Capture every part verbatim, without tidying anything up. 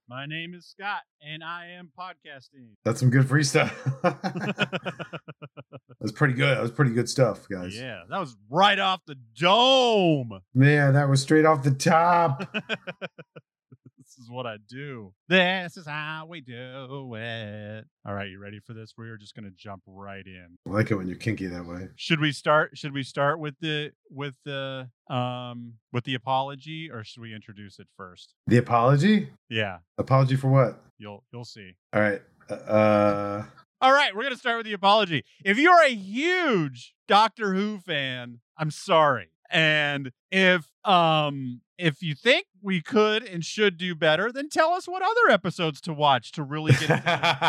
My name is Scott, and I am podcasting. That's some good freestyle. That's pretty good. That was pretty good stuff, guys. Yeah, that was right off the dome. Man, that was straight off the top. This is what I do. This is how we do it. All right, you ready for this? We're just gonna jump right in. I like it when you're kinky that way. Should we start? Should we start with the with the um with the apology, or should we introduce it first? The apology? Yeah. Apology for what? You'll you'll see. All right. Uh. All right, we're gonna start with the apology. If you're a huge Doctor Who fan, I'm sorry. And if um if you think we could and should do better, then tell us what other episodes to watch to really get into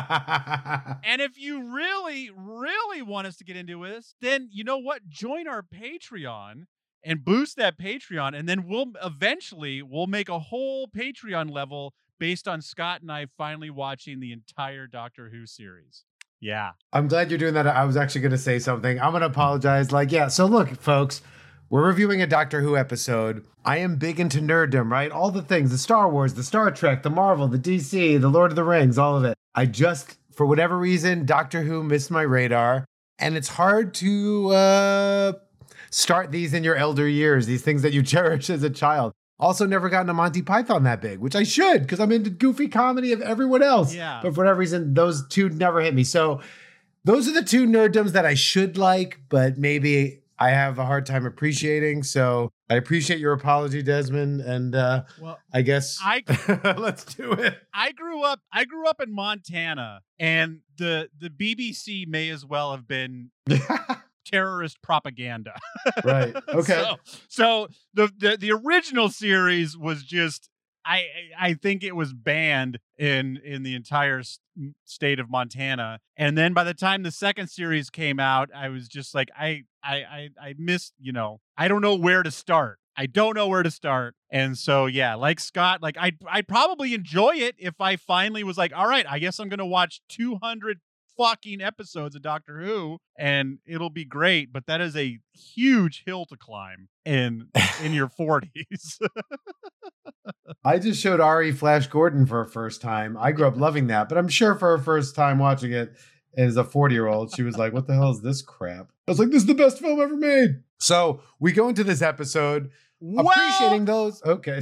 this. And if you really, really want us to get into this, then you know what? Join our Patreon and boost that Patreon, and then we'll eventually we'll make a whole Patreon level based on Scott and I finally watching the entire Doctor Who series. Yeah. I'm glad you're doing that. I was actually going to say something. I'm going to apologize. Like, yeah. So look, folks, we're reviewing a Doctor Who episode. I am big into nerddom, right? All the things, the Star Wars, the Star Trek, the Marvel, the D C, the Lord of the Rings, all of it. I just, for whatever reason, Doctor Who missed my radar. And it's hard to uh, start these in your elder years, these things that you cherish as a child. Also never gotten a Monty Python that big, which I should, because I'm into goofy comedy of everyone else. Yeah. But for whatever reason, those two never hit me. So those are the two nerddoms that I should like, but maybe I have a hard time appreciating. So I appreciate your apology, Desmond. And uh, well, I guess I let's do it. I grew up I grew up in Montana, and the the B B C may as well have been terrorist propaganda. Right. Okay. so, so the, the the original series was just I I think it was banned in in the entire state of Montana. And then by the time the second series came out, I was just like I I I, I missed, you know, I don't know where to start. I don't know where to start. And so, yeah, like Scott, like I'd, I'd probably enjoy it if I finally was like, all right, I guess I'm going to watch two hundred fucking episodes of Doctor Who and it'll be great. But that is a huge hill to climb in, in your forties. I just showed Ari Flash Gordon for her first time. I grew up loving that, but I'm sure for her first time watching it as a forty year old, she was like, what the hell is this crap? I was like, this is the best film ever made. So we go into this episode well, appreciating those. Okay.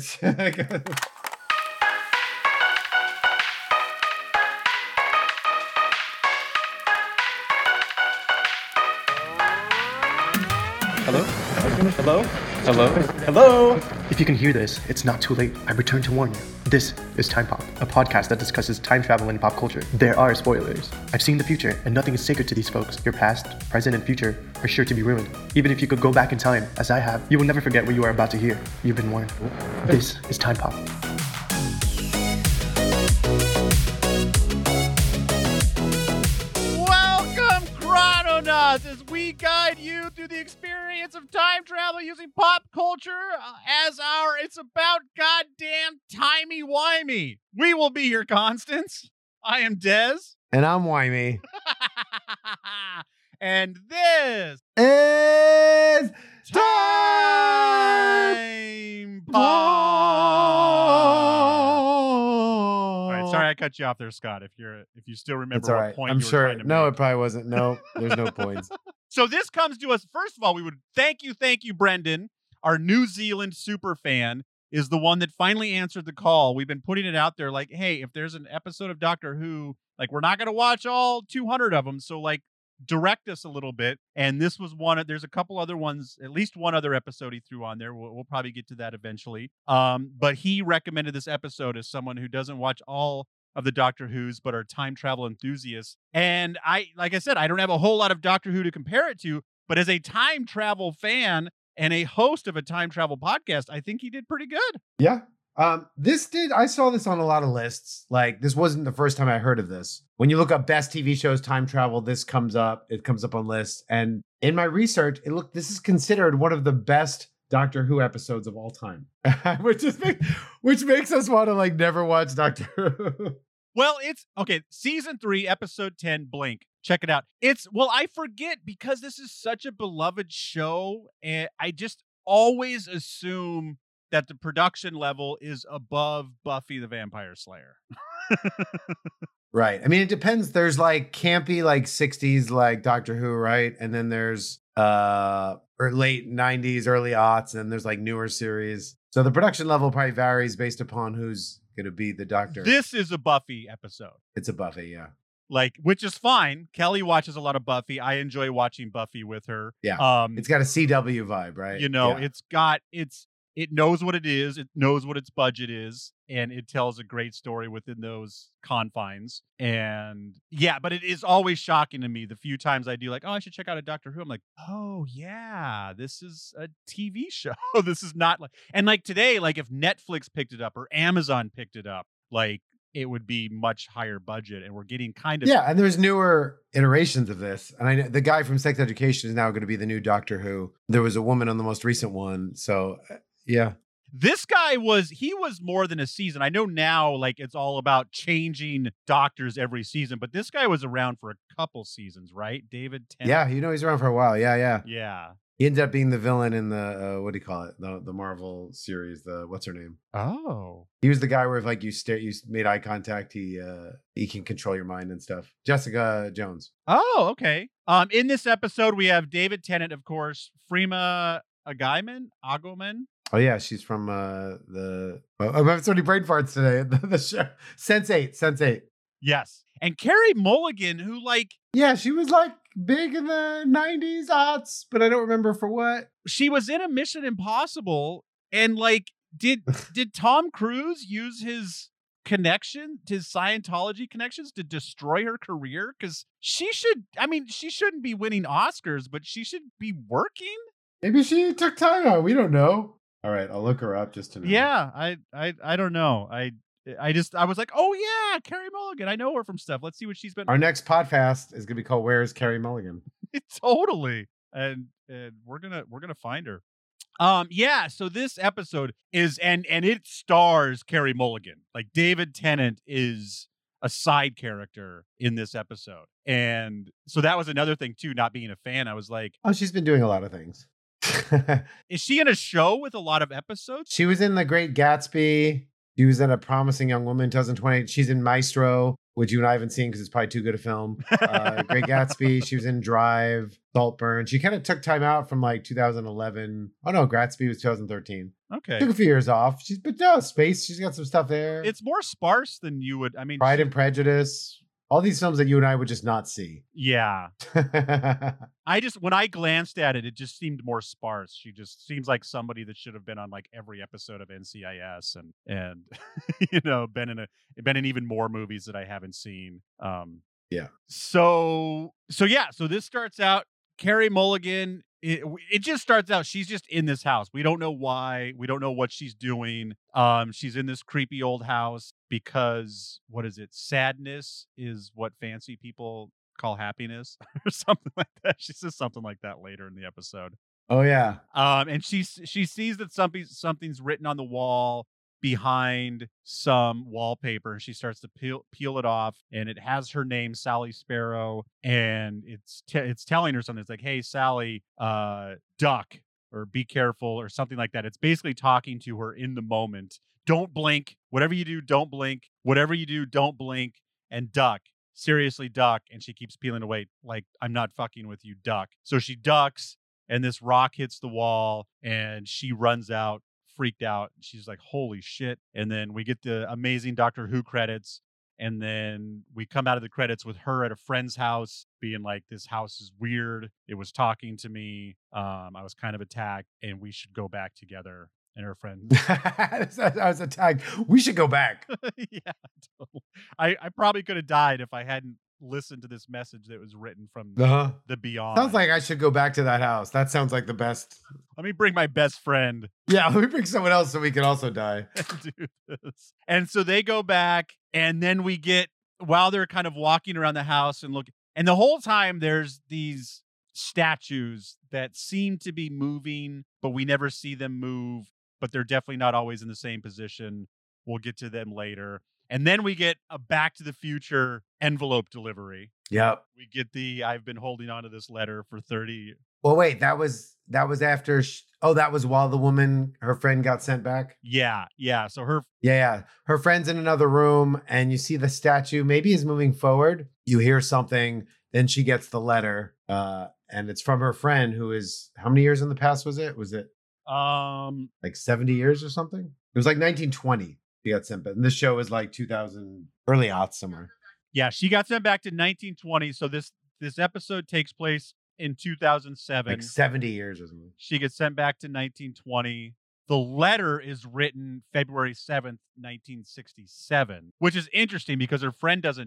Hello? Hello? Hello? Hello? If you can hear this, it's not too late. I return to warn you. This is Time Pop, a podcast that discusses time travel and pop culture. There are spoilers. I've seen the future, and nothing is sacred to these folks. Your past, present, and future are sure to be ruined. Even if you could go back in time, as I have, you will never forget what you are about to hear. You've been warned. This is Time Pop. As we guide you through the experience of time travel using pop culture uh, as our It's About Goddamn Timey-Wimey. We will be your Constance. I am Dez. And I'm Wimey. And this is Time Pop. All right, sorry I cut you off there, Scott. If you're if you still remember what right. point I'm you were sure. trying to No, make. it probably wasn't. No, there's no points. So this comes to us. First of all, we would thank you, thank you, Brendan. Our New Zealand super fan is the one that finally answered the call. We've been putting it out there like, hey, if there's an episode of Doctor Who, like we're not going to watch all two hundred of them. So like direct us a little bit. And this was one of, there's a couple other ones, at least one other episode he threw on there. We'll, we'll probably get to that eventually. Um, but he recommended this episode as someone who doesn't watch all of the Doctor Who's, but are time travel enthusiasts. And I, like I said, I don't have a whole lot of Doctor Who to compare it to, but as a time travel fan and a host of a time travel podcast, I think he did pretty good. Yeah. Um, this did, I saw this on a lot of lists. Like, this wasn't the first time I heard of this. When you look up best T V shows, time travel, this comes up. It comes up on lists. And in my research, it looked, this is considered one of the best Doctor Who episodes of all time, which is which makes us want to like never watch Doctor Who. Well, it's okay. Season three, episode ten, Blink. Check it out. It's, well, I forget because this is such a beloved show. And I just always assume that the production level is above Buffy the Vampire Slayer. Right. I mean, it depends. There's like campy, like sixties, like Doctor Who, right? And then there's uh or late nineties, early aughts, and there's like newer series. So the production level probably varies based upon who's going to be the Doctor. This is a Buffy episode. It's a Buffy, yeah. Like, which is fine. Kelly watches a lot of Buffy. I enjoy watching Buffy with her. Yeah. Um, it's got a C W vibe, right? You know, yeah. it's got, it's, it knows what it is. It knows what its budget is. And it tells a great story within those confines. And yeah, but it is always shocking to me the few times I do like, oh, I should check out a Doctor Who. I'm like, oh yeah, this is a T V show. This is not like, and like today, like if Netflix picked it up or Amazon picked it up, like it would be much higher budget. And we're getting kind of. Yeah. And there's newer iterations of this. And I know the guy from Sex Education is now going to be the new Doctor Who. There was a woman on the most recent one. So yeah. This guy was, he was more than a season. I know now, like, it's all about changing doctors every season, but this guy was around for a couple seasons, right? David Tennant. Yeah, you know, he's around for a while. Yeah, yeah. Yeah. He ended up being the villain in the, uh, what do you call it? The the Marvel series, the, what's her name? Oh. He was the guy where if, like, you stare, you made eye contact, he, uh, he can control your mind and stuff. Jessica Jones. Oh, okay. Um, in this episode, we have David Tennant, of course, Freema Agyeman, Agoman. Oh yeah, she's from uh the. Oh, I'm having so many brain farts today. The, the show Sense eight, Sense eight. Yes, and Carey Mulligan, who like yeah, she was like big in the nineties, aughts, but I don't remember for what. She was in a Mission Impossible, and like, did did Tom Cruise use his connection, his Scientology connections, to destroy her career? Because she should. I mean, she shouldn't be winning Oscars, but she should be working. Maybe she took time out. We don't know. All right, I'll look her up just to know. Yeah, I, I, I don't know. I, I just, I was like, oh yeah, Carey Mulligan. I know her from stuff. Let's see what she's been. Our next podcast is gonna be called "Where's Carey Mulligan?" Totally, and and we're gonna we're gonna find her. Um, yeah. So this episode is and and it stars Carey Mulligan. Like David Tennant is a side character in this episode, and so that was another thing too. Not being a fan, I was like, oh, she's been doing a lot of things. Is she in a show with a lot of episodes? She was in The Great Gatsby. She was in A Promising Young Woman twenty twenty. She's in Maestro, which you and I haven't seen because it's probably too good a film. Uh, Great Gatsby. She was in Drive, Saltburn. She kind of took time out from like two thousand eleven. Oh no, Gatsby was two thousand thirteen. Okay. Took a few years off. She's but no space. She's got some stuff there. It's more sparse than you would. I mean, Pride she, and Prejudice. All these films that you and I would just not see. Yeah. I just, when I glanced at it, it just seemed more sparse. She just seems like somebody that should have been on like every episode of N C I S and, and, you know, been in a, been in even more movies that I haven't seen. Um, yeah. So, so yeah, so this starts out, Carey Mulligan, it, it just starts out, she's just in this house. We don't know why. We don't know what she's doing. Um, she's in this creepy old house because, what is it? Sadness is what fancy people call happiness or something like that. She says something like that later in the episode. Oh, yeah. Um, and she, she sees that something, something's written on the wall behind some wallpaper, and she starts to peel peel it off, and it has her name, Sally Sparrow, and it's t- it's telling her something. It's like, hey, Sally, uh, duck, or be careful, or something like that. It's basically talking to her in the moment. Don't blink. Whatever you do, don't blink. Whatever you do, don't blink, and duck. Seriously, duck. And she keeps peeling away, like, I'm not fucking with you, duck. So she ducks, and this rock hits the wall, and she runs out, freaked out. She's like, holy shit. And then we get the amazing Doctor Who credits, and then we come out of the credits with her at a friend's house being like, this house is weird, it was talking to me, um I was kind of attacked, and we should go back together. And her friend I was attacked, we should go back. Yeah, totally. I, I probably could have died if I hadn't listened to this message that was written from uh-huh. the beyond. Sounds like I should go back to that house. That sounds like the best. Let me bring my best friend. Yeah, let me bring someone else so we can also die. Do this. And so they go back, and then we get, while they're kind of walking around the house and look, and the whole time there's these statues that seem to be moving, but we never see them move, but they're definitely not always in the same position. We'll get to them later. And then we get a Back to the Future envelope delivery. Yep. We get the, I've been holding on to this letter for thirty Well, wait, that was that was after. Sh- oh, that was while the woman, her friend, got sent back. Yeah, yeah. So her Yeah, yeah. Her friend's in another room, and you see the statue maybe is moving forward. You hear something, then she gets the letter, uh, and it's from her friend who is how many years in the past was it? Was it um like seventy years or something? It was like nineteen twenty. She got sent back. And this show is like two thousand, early aughts somewhere. yeah, she got sent back to nineteen twenty. So this this episode takes place in two thousand seven. Like seventy years or something. She gets sent back to nineteen twenty. The letter is written February seventh, nineteen sixty-seven, which is interesting because her friend doesn't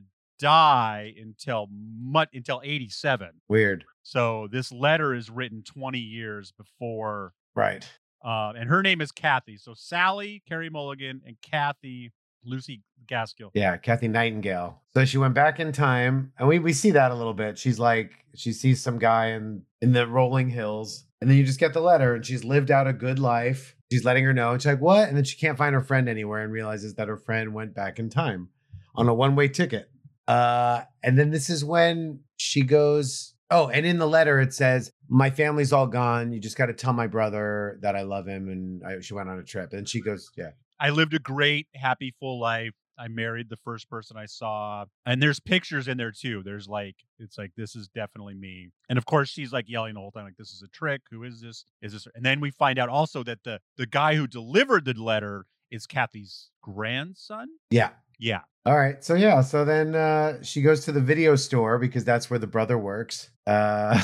die until much until eighty-seven. Weird. So this letter is written twenty years before. Right. Uh, and her name is Kathy. So Sally, Carey Mulligan, and Kathy, Lucy Gaskill. Yeah, Kathy Nightingale. So she went back in time, and we, we see that a little bit. She's like, she sees some guy in, in the rolling hills, and then you just get the letter, and she's lived out a good life. She's letting her know, and she's like, what? And then she can't find her friend anywhere and realizes that her friend went back in time on a one-way ticket. Uh, and then this is when she goes, oh, and in the letter it says, my family's all gone. You just got to tell my brother that I love him. And I, she went on a trip. And she goes, yeah. I lived a great, happy, full life. I married the first person I saw. And there's pictures in there too. There's like, it's like, this is definitely me. And of course, she's like yelling the whole time, like, this is a trick. Who is this? Is this? And then we find out also that the the guy who delivered the letter is Kathy's grandson. Yeah. Yeah. All right. So yeah. So then uh, she goes to the video store because that's where the brother works. Uh,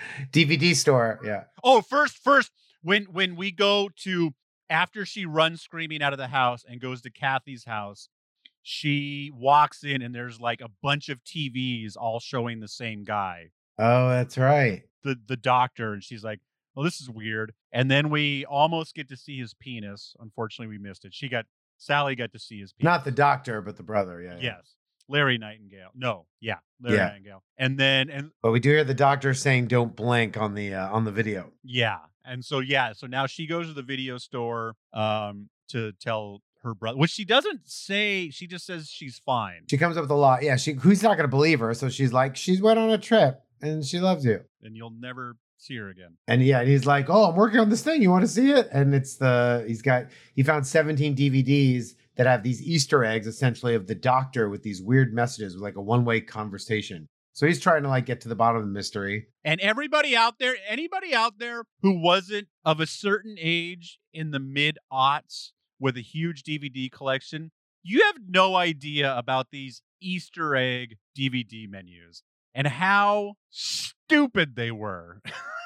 D V D store. Yeah. Oh, first, first, when when we go to, after she runs screaming out of the house and goes to Kathy's house, she walks in and there's like a bunch of T Vs all showing the same guy, Oh, that's right. the the doctor, and she's like, well, this is weird. And then we almost get to see his penis. Unfortunately, we missed it. She got, Sally got to see his penis. Not the doctor, but the brother. Yeah. yeah. Yes. Larry Nightingale. No. Yeah. Larry Yeah. Nightingale. And then, and But we do hear the doctor saying, "Don't blink" on the uh, on the video. yeah. And so, yeah. So now she goes to the video store um, to tell her brother, which she doesn't say. She just says she's fine. She comes up with a lot. Yeah. She who's not going to believe her? So she's like, "She's went on a trip and she loves you." And you'll never see her again. And yeah, and he's like, "Oh, I'm working on this thing. You want to see it?" And it's the he's got he found seventeen D V Ds that have these Easter eggs essentially of the doctor with these weird messages with like a one-way conversation. So he's trying to like get to the bottom of the mystery. And everybody out there, anybody out there who wasn't of a certain age in the mid aughts with a huge D V D collection, you have no idea about these Easter egg D V D menus and how stupid they were.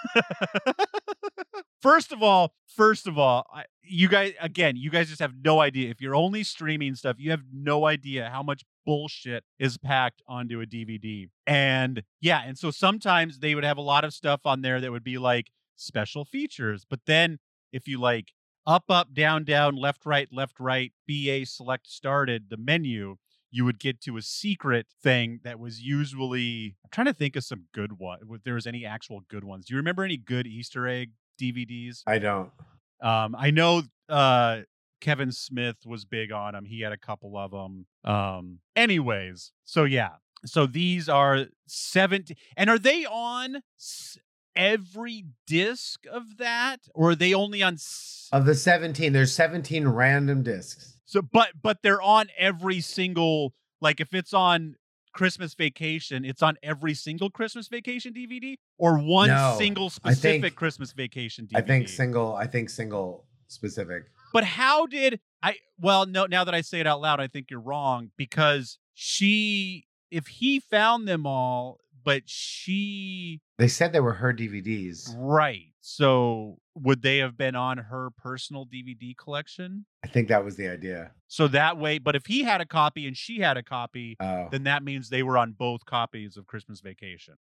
First of all, first of all, I, you guys, again, you guys just have no idea. If you're only streaming stuff, you have no idea how much bullshit is packed onto a D V D. And yeah, and so sometimes they would have a lot of stuff on there that would be like special features. But then if you like up, up, down, down, left, right, left, right, B A select started, the menu, you would get to a secret thing that was usually, I'm trying to think of some good one, if there was any actual good ones. Do you remember any good Easter egg D V Ds? I don't. Um, I know uh, Kevin Smith was big on them. He had a couple of them. Um, anyways, so yeah. So these are seventeen. And are they on s- every disc of that? Or are they only on... S- Of the seventeen, there's seventeen random discs. So, but but they're on every single, like if it's on Christmas Vacation, it's on every single Christmas Vacation D V D, or one No, single I specific think- Christmas Vacation D V D. I think single, I think single specific. But how did I? Well, no. Now that I say it out loud, I think you're wrong, because she, if he found them all, but she, They said they were her D V Ds. right? So would they have been on her personal D V D collection? I think that was the idea. So that way, but if he had a copy and she had a copy, Oh. then that means they were on both copies of Christmas Vacation.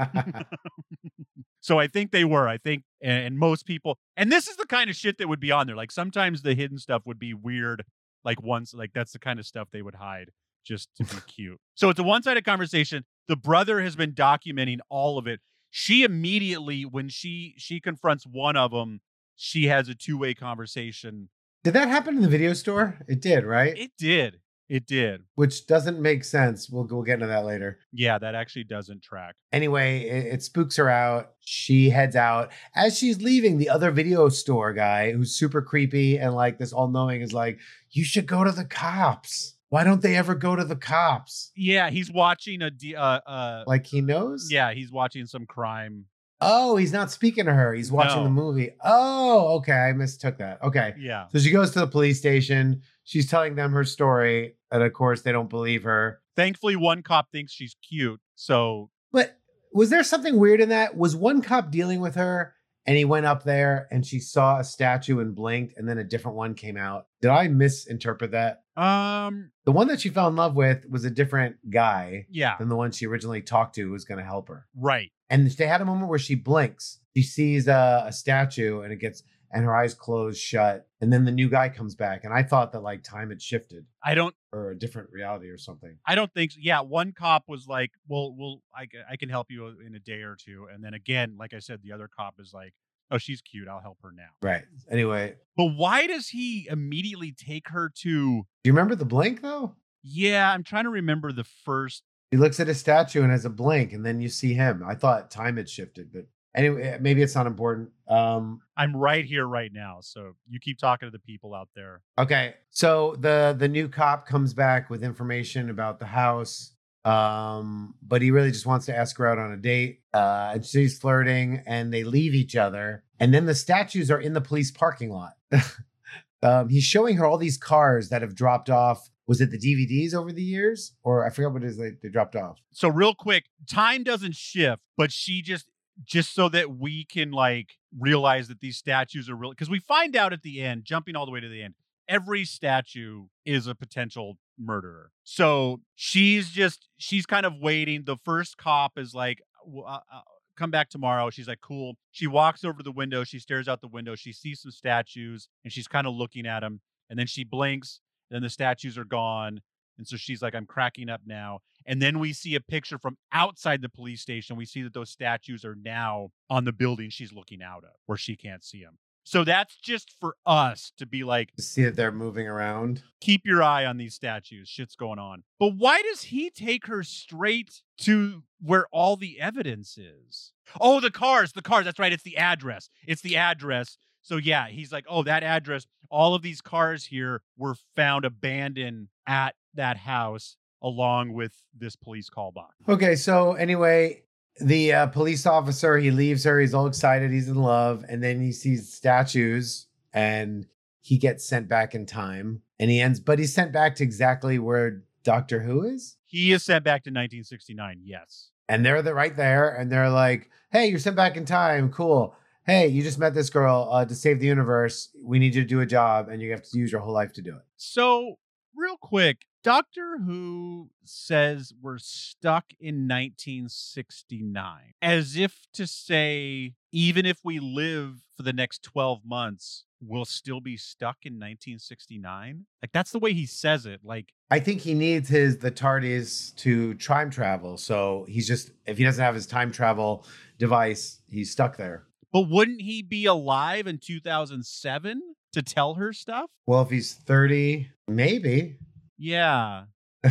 So I think they were. I think, and, and most people, and this is the kind of shit that would be on there. Like sometimes the hidden stuff would be weird. Like once, like that's the kind of stuff they would hide just to be cute. So it's a one-sided conversation. The brother has been documenting all of it. She immediately, when she she confronts one of them, she has a two-way conversation. Did that happen in the video store? It did, right? It did. It did. which doesn't make sense. We'll, we'll get into that later. Yeah, that actually doesn't track. Anyway, it, it spooks her out. She heads out. As she's leaving, the other video store guy, who's super creepy and like this all-knowing, is like, you should go to the cops. Why don't they ever go to the cops? Yeah, he's watching a d- uh uh Like he knows? yeah, he's watching some crime. Oh, he's not speaking to her. He's watching No. the movie. Oh, okay. I mistook that. Okay. Yeah. So she goes to the police station. She's telling them her story. And of course, they don't believe her. Thankfully, one cop thinks she's cute. So But was there something weird in that? Was one cop dealing with her and he went up there and she saw a statue and blinked and then a different one came out? Did I misinterpret that? um The one that she fell in love with was a different guy yeah, than the one she originally talked to who was going to help her. right. And they had a moment where she blinks. She sees a, a statue and it gets, and her eyes close shut. And then the new guy comes back. And I thought that like time had shifted I don't or a different reality or something. I don't think so. Yeah, one cop was like, "Well, well, I, ca- I can help you in a day or two." And then again, like I said, the other cop is like, "Oh, she's cute. I'll help her now." Right. Anyway, But why does he immediately take her to? do you remember the blink though? Yeah, I'm trying to remember the first. He looks at a statue and has a blink and then you see him. I thought time had shifted, but anyway, maybe it's not important. Um, I'm right here, right now. So you keep talking to the people out there. Okay, so the the new cop comes back with information about the house, um, but he really just wants to ask her out on a date. Uh, and she's flirting, and they leave each other. And then the statues are in the police parking lot. um, he's showing her all these cars that have dropped off. Was it the D V Ds over the years, or I forgot what it is they, they dropped off? So real quick, time doesn't shift, but she just just so that we can like realize that these statues are real, because we find out at the end, jumping all the way to the end, every statue is a potential murderer. So she's just she's kind of waiting. The first cop is like, "W- uh, uh, come back tomorrow." She's like, cool. She walks over to the window. She stares out the window. She sees some statues and she's kind of looking at them. And then she blinks. Then the statues are gone. And so she's like, I'm cracking up now. And then we see a picture from outside the police station. We see that those statues are now on the building she's looking out of, where she can't see them. So that's just for us to be like, To see that they're moving around. keep your eye on these statues. Shit's going on. But why does he take her straight to where all the evidence is? Oh, the cars, the cars. That's right. It's the address. It's the address. So yeah, he's like, oh, that address. All of these cars here were found abandoned at that house along with this police call box. Okay, so anyway, the uh, police officer, he leaves her. He's all excited. He's in love. And then he sees statues and he gets sent back in time. And he ends, but he's sent back to exactly where Doctor Who is. He is sent back to nineteen sixty-nine. Yes. And they're the, right there. And they're like, hey, you're sent back in time. Cool. Hey, you just met this girl uh, to save the universe. We need you to do a job and you have to use your whole life to do it. So, real quick, Doctor Who says we're stuck in nineteen sixty-nine, as if to say, even if we live for the next twelve months, we'll still be stuck in nineteen sixty-nine. Like, that's the way he says it. Like, I think he needs his the TARDIS to time travel. So he's just, if he doesn't have his time travel device, he's stuck there. but wouldn't he be alive in two thousand seven to tell her stuff? Well, if he's thirty, maybe. Yeah.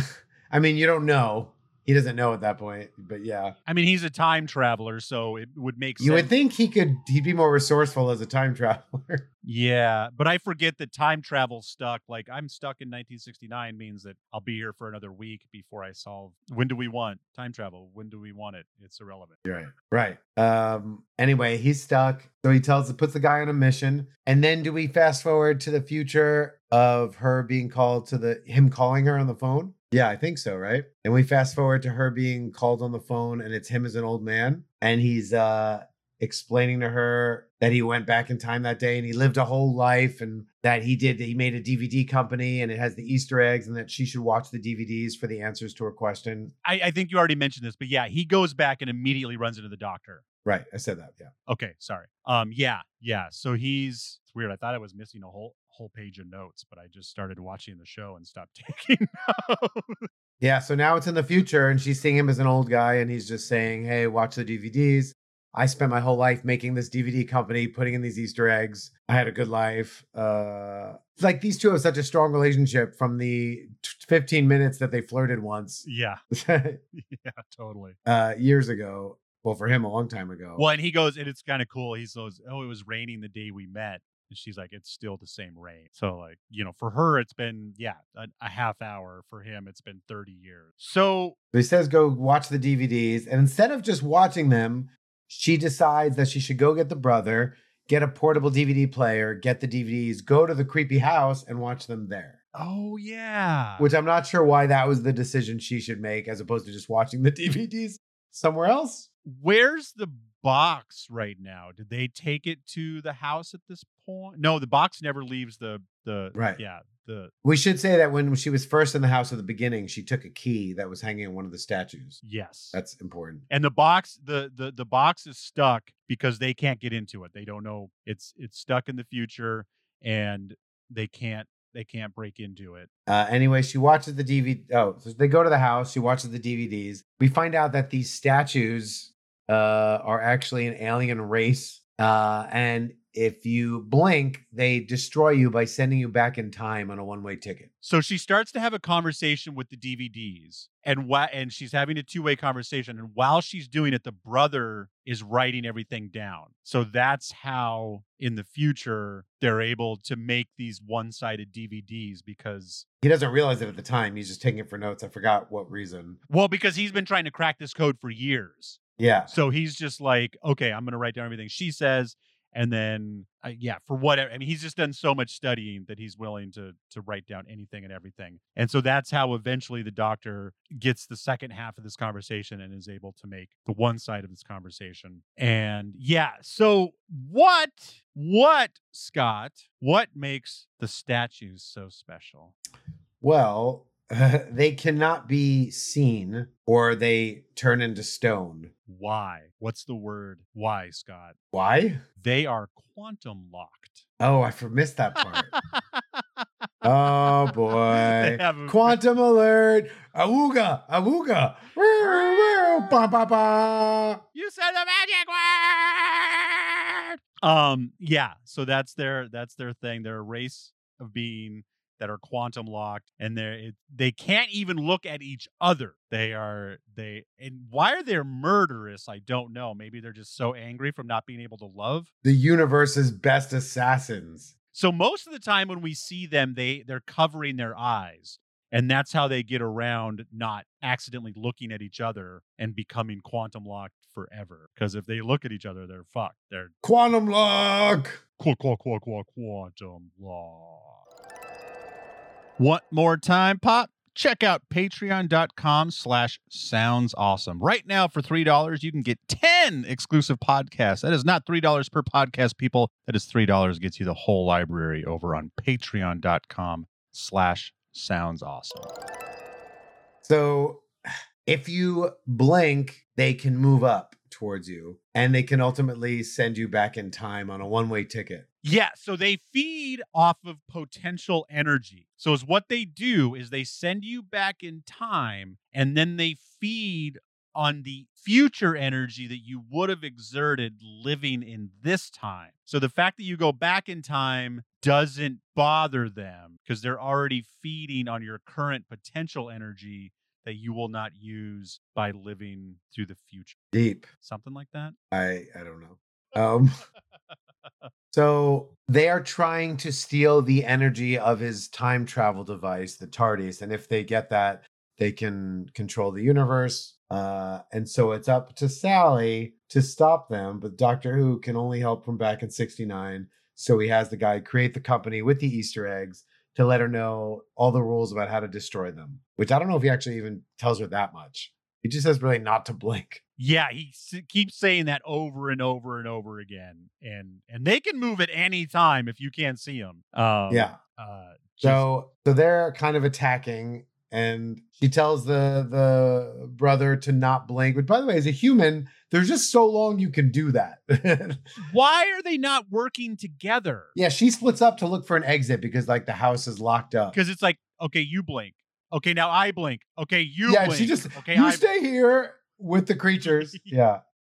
I mean, you don't know. He doesn't know at that point, but yeah. I mean, he's a time traveler, so it would make sense. You would think he could, he'd be more resourceful as a time traveler. Yeah, but I forget that time travel stuck. Like, I'm stuck in nineteen sixty-nine means that I'll be here for another week before I solve. When do we want time travel? When do we want it? It's irrelevant. Right. Right. Um, anyway, he's stuck. So he tells, puts the guy on a mission. And then do we fast forward to the future of her being called to the, him calling her on the phone? Yeah, I think so, right? And we fast forward to her being called on the phone and it's him as an old man. And he's uh, explaining to her that he went back in time that day and he lived a whole life and that he did, he made a D V D company and it has the Easter eggs and that she should watch the D V Ds for the answers to her question. I, I think you already mentioned this, but yeah, he goes back and immediately runs into the doctor. Right. I said that. Yeah. Okay, sorry. Um, yeah, yeah. So he's it's weird. I thought I was missing a whole whole page of notes, but I just started watching the show and stopped taking notes. Yeah. So now it's in the future and she's seeing him as an old guy and he's just saying, hey, watch the D V Ds. I spent my whole life making this D V D company, putting in these Easter eggs. I had a good life. Uh, like these two have such a strong relationship from the fifteen minutes that they flirted once. Yeah. Yeah, totally. Uh, years ago. Well, for him, a long time ago. Well, and he goes, and it's kind of cool. He goes, oh, it was raining the day we met. And she's like, it's still the same rain. So, like, you know, for her, it's been, yeah, a, a half hour. For him, it's been thirty years. So he says, go watch the D V Ds. And instead of just watching them, she decides that she should go get the brother, get a portable D V D player, get the D V Ds, go to the creepy house and watch them there. Oh, yeah. Which I'm not sure why that was the decision she should make as opposed to just watching the D V Ds somewhere else. Where's the box right now? Did they take it to the house at this point? No, the box never leaves the the right. Yeah, the we should say that when she was first in the house at the beginning, she took a key that was hanging on one of the statues. Yes, that's important. And the box, the the the box is stuck because they can't get into it. They don't know it's it's stuck in the future, and they can't they can't break into it. Uh, anyway, she watches the D V D. Oh, so they go to the house. She watches the D V Ds. We find out that these statues uh are actually an alien race, uh and if you blink they destroy you by sending you back in time on a one-way ticket. So she starts to have a conversation with the D V Ds, and wh- and she's having a two-way conversation, and while she's doing it the brother is writing everything down. So that's how in the future they're able to make these one-sided D V Ds, because he doesn't realize it at the time. He's just taking it for notes. I forgot what reason. Well, because he's been trying to crack this code for years. Yeah. So he's just like, okay, I'm going to write down everything she says. And then, uh, yeah, for whatever. I mean, he's just done so much studying that he's willing to to write down anything and everything. And so that's how eventually the doctor gets the second half of this conversation and is able to make the one side of this conversation. And yeah, so what, what, Scott, what makes the statues so special? Well, Uh, they cannot be seen or they turn into stone. Why? What's the word? Why, Scott? Why? They are quantum locked. Oh, I missed that part. Oh, boy. A- Quantum alert. Awooga. Awooga. Ba, ba, ba. You said the magic word. Um, yeah. So that's their that's their thing. They're a race of being that are quantum locked, and they they can't even look at each other. They are they and why are they murderous? I don't know. Maybe they're just so angry from not being able to love. The universe's best assassins. So most of the time when we see them, they they're covering their eyes, and that's how they get around not accidentally looking at each other and becoming quantum locked forever. Because if they look at each other, they're fucked. They're quantum lock. Qu- qu- qu- qu- quantum lock. One more time, Pop. Check out patreon.com slash sounds awesome. Right now, for three dollars, you can get ten exclusive podcasts. That is not three dollars per podcast, people. That is three dollars gets you the whole library over on patreon.com slash sounds awesome. So if you blink, they can move up towards you, and they can ultimately send you back in time on a one-way ticket. Yeah, so they feed off of potential energy. So is what they do is they send you back in time, and then they feed on the future energy that you would have exerted living in this time. So the fact that you go back in time doesn't bother them because they're already feeding on your current potential energy that you will not use by living through the future. Deep. Something like that? I I don't know. Um So they are trying to steal the energy of his time travel device, the TARDIS, and if they get that, they can control the universe. Uh, and so it's up to Sally to stop them, but Doctor Who can only help from back in sixty-nine. So he has the guy create the company with the Easter eggs to let her know all the rules about how to destroy them, which I don't know if he actually even tells her that much. He just says really not to blink. Yeah, he s- keeps saying that over and over and over again, and and they can move at any time if you can't see them. Um, yeah. Uh, just, so so they're kind of attacking, and she tells the the brother to not blink. But by the way, as a human, there's just so long you can do that. Why are they not working together? Yeah, she splits up to look for an exit because like the house is locked up. Because it's like, okay, you blink. Okay, now I blink. Okay, you yeah, blink. she just okay, you I stay here with the creatures. Yeah.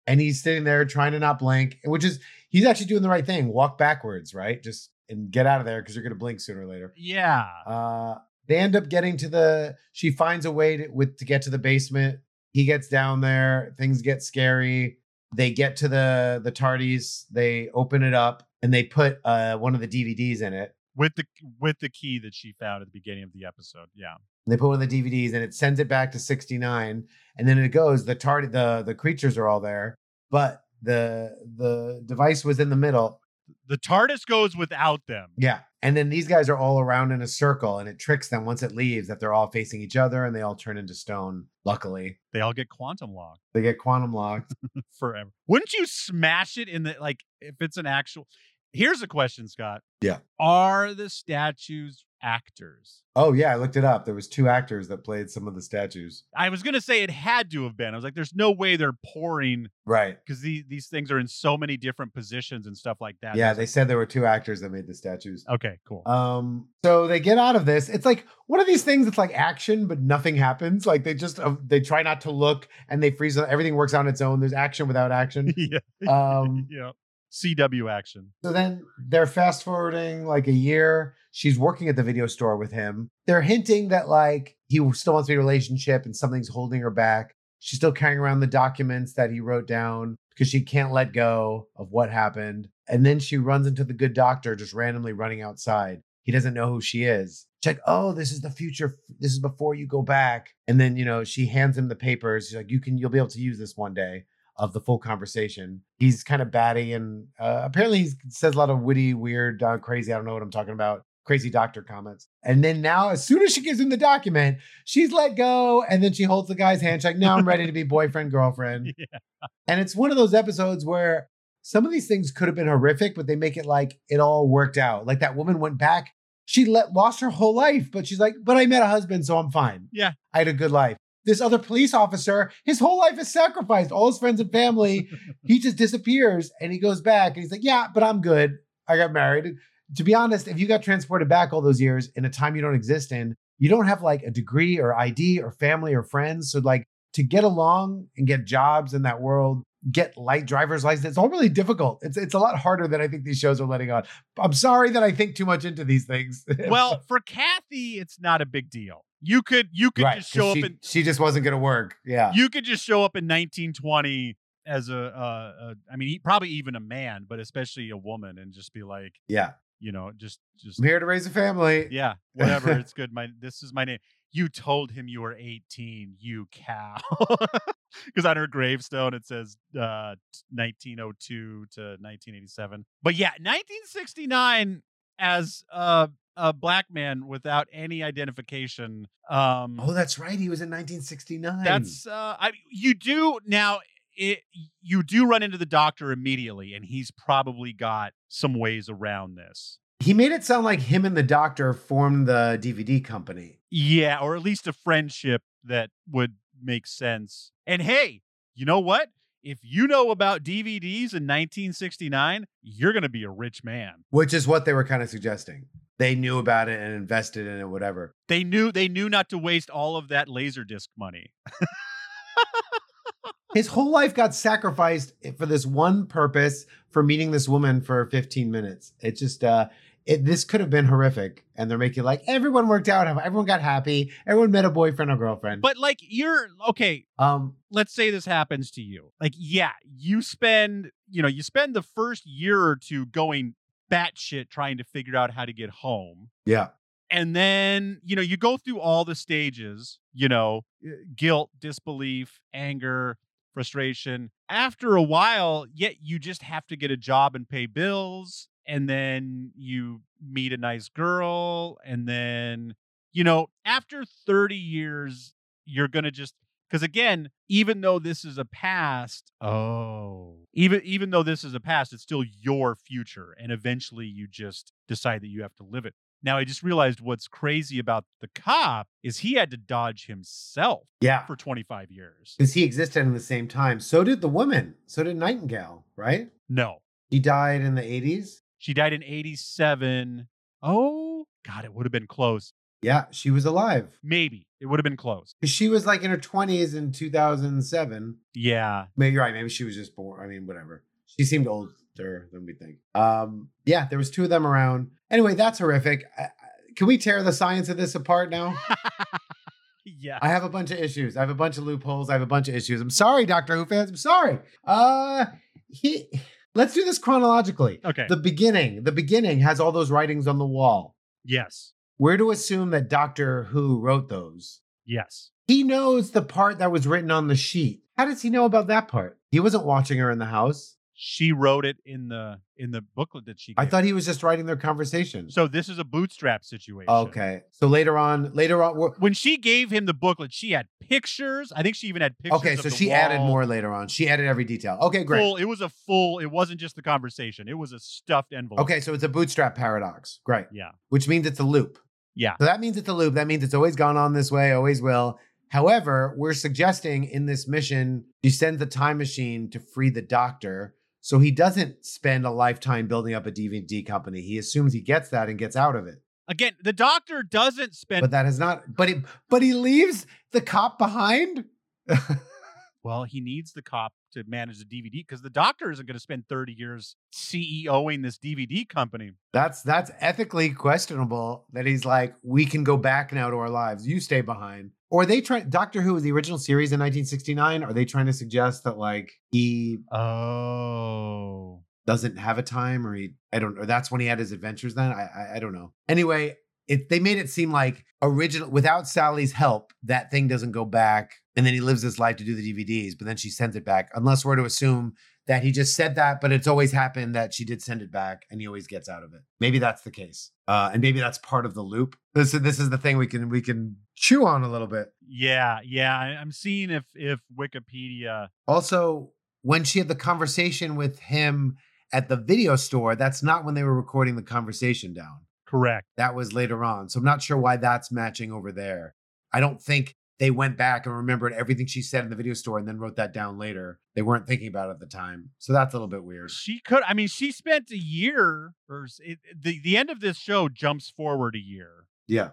And he's sitting there trying to not blink, which is, he's actually doing the right thing. Walk backwards, right? Just, and get out of there because you're going to blink sooner or later. Yeah. Uh, they end up getting to the, she finds a way to, with, to get to the basement. He gets down there. Things get scary. They get to the, the TARDIS. They open it up and they put uh, one of the D V Ds in it. With the with the key that she found at the beginning of the episode. Yeah. They put one of the D V Ds and it sends it back to sixty-nine. And then it goes, the tard the the creatures are all there, but the the device was in the middle. The TARDIS goes without them. Yeah. And then these guys are all around in a circle and it tricks them once it leaves that they're all facing each other and they all turn into stone. Luckily, they all get quantum locked. They get quantum locked forever. Wouldn't you smash it in the, like, if it's an actual, here's a question, Scott. Yeah. Are the statues actors? Oh, yeah. I looked it up. There was two actors that played some of the statues. I was going to say it had to have been. I was like, there's no way they're pouring. Right. Because these, these things are in so many different positions and stuff like that. Yeah. They said there were two actors that made the statues. Okay, cool. Um, so they get out of this. It's like one of these things that's like action, but nothing happens. Like they just, uh, they try not to look and they freeze. Everything works on its own. There's action without action. yeah. Um, yeah. C W action. So then they're fast forwarding like a year. She's working at the video store with him. They're hinting that like he still wants to be in a relationship and something's holding her back. She's still carrying around the documents that he wrote down because she can't let go of what happened. And then she runs into the good doctor just randomly running outside. He doesn't know who she is. She's like, oh, this is the future. This is before you go back. And then, you know, she hands him the papers. She's like, you can, you'll be able to use this one day. Of the full conversation. He's kind of batty and uh, apparently he says a lot of witty, weird, uh, crazy, I don't know what I'm talking about, crazy doctor comments. And then now, as soon as she gives him the document, she's let go and then she holds the guy's hand. She's like, now I'm ready to be boyfriend, girlfriend. Yeah. And it's one of those episodes where some of these things could have been horrific, but they make it like it all worked out. Like that woman went back. She let, lost her whole life, but she's like, but I met a husband, so I'm fine. Yeah. I had a good life. This other police officer, his whole life is sacrificed. All his friends and family, he just disappears and he goes back and he's like, yeah, but I'm good. I got married. To be honest, if you got transported back all those years in a time you don't exist in, you don't have like a degree or I D or family or friends. So like to get along and get jobs in that world, get light driver's license, it's all really difficult. It's it's a lot harder than I think these shows are letting on. I'm sorry that I think too much into these things. Well, for Kathy, it's not a big deal. You could you could right, just show she, up and she just wasn't going to work. Yeah, you could just show up in nineteen twenty as a, uh, a I mean, probably even a man, but especially a woman, and just be like, yeah, you know, just just I'm here to raise a family. Yeah, whatever. It's good. My this is my name. You told him you were eighteen, you cow. Because on her gravestone it says uh, nineteen oh two to nineteen eighty-seven. But yeah, nineteen sixty-nine as uh a black man without any identification. Um, oh, that's right. He was in nineteen sixty-nine. That's uh, I you do now. It you do run into the doctor immediately, and he's probably got some ways around this. He made it sound like him and the doctor formed the D V D company. Yeah, or at least a friendship that would make sense. And hey, you know what? If you know about D V Ds in nineteen sixty-nine, you're going to be a rich man. Which is what they were kind of suggesting. They knew about it and invested in it, whatever. They knew they knew not to waste all of that Laserdisc money. His whole life got sacrificed for this one purpose, for meeting this woman for fifteen minutes. It just, uh, it, this could have been horrific. And they're making like, everyone worked out. Everyone got happy. Everyone met a boyfriend or girlfriend. But like, you're, okay, um, let's say this happens to you. Like, yeah, you spend, you know, you spend the first year or two going batshit trying to figure out how to get home. Yeah. And then, you know, you go through all the stages, you know, guilt, disbelief, anger, frustration. After a while, yet you just have to get a job and pay bills. And then you meet a nice girl. And then, you know, after thirty years, you're going to just, because again, even though this is a past, oh, even, even though this is a past, it's still your future. And eventually you just decide that you have to live it. Now, I just realized what's crazy about the cop is he had to dodge himself yeah. for twenty-five years. Because he existed in the same time. So did the woman. So did Nightingale, right? No. He died in the eighties? She died in eighty-seven. Oh, God, it would have been close. Yeah, she was alive. Maybe. It would have been close. Because she was like in her twenties in two thousand seven. Yeah. Maybe you're right. Maybe she was just born. I mean, whatever. She seemed older than we think. Um, yeah, there was two of them around. Anyway, that's horrific. I, I, can we tear the science of this apart now? Yeah. I have a bunch of issues. I have a bunch of loopholes. I have a bunch of issues. I'm sorry, Doctor Who fans. I'm sorry. Uh, he. Let's do this chronologically. Okay. The beginning. The beginning has all those writings on the wall. Yes. We're to assume that Doctor Who wrote those. Yes. He knows the part that was written on the sheet. How does he know about that part? He wasn't watching her in the house. She wrote it in the in the booklet that she gave. I thought he was just writing their conversation. So this is a bootstrap situation. Okay. So later on, later on, we're- when she gave him the booklet, she had pictures. I think she even had pictures. okay. of So the she wall. added more later on. She added every detail. Okay, great. Full, it was a full. It wasn't just the conversation. It was a stuffed envelope. Okay, so it's a bootstrap paradox. Great. Yeah. Which means it's a loop. Yeah. So that means it's a loop. That means it's always gone on this way, always will. However, we're suggesting in this mission, she sends a time machine to free the Doctor. So he doesn't spend a lifetime building up a D V D company. He assumes he gets that and gets out of it. Again, the Doctor doesn't spend. But that is not, but he, but he leaves the cop behind. Well, he needs the cop to manage the D V D because the Doctor isn't going to spend thirty years CEOing this D V D company. That's that's ethically questionable that he's like, we can go back now to our lives. You stay behind. Or are they trying, Doctor Who was the original series in nineteen sixty-nine. Are they trying to suggest that like he Oh. doesn't have a time, or he, I don't know. That's when he had his adventures then? I I, I don't know. Anyway, it, they made it seem like original, without Sally's help, that thing doesn't go back. And then he lives his life to do the D V Ds, but then she sends it back. Unless we're to assume that he just said that, but it's always happened that she did send it back and he always gets out of it. Maybe that's the case. Uh, and maybe that's part of the loop. This is, this is the thing we can we can chew on a little bit. Yeah, yeah. I, I'm seeing if if Wikipedia. Also, when she had the conversation with him at the video store, that's not when they were recording the conversation down. Correct. That was later on. So I'm not sure why that's matching over there. I don't think they went back and remembered everything she said in the video store and then wrote that down later. They weren't thinking about it at the time. So that's a little bit weird. She could. I mean, she spent a year, or it, the the end of this show jumps forward a year. Yeah.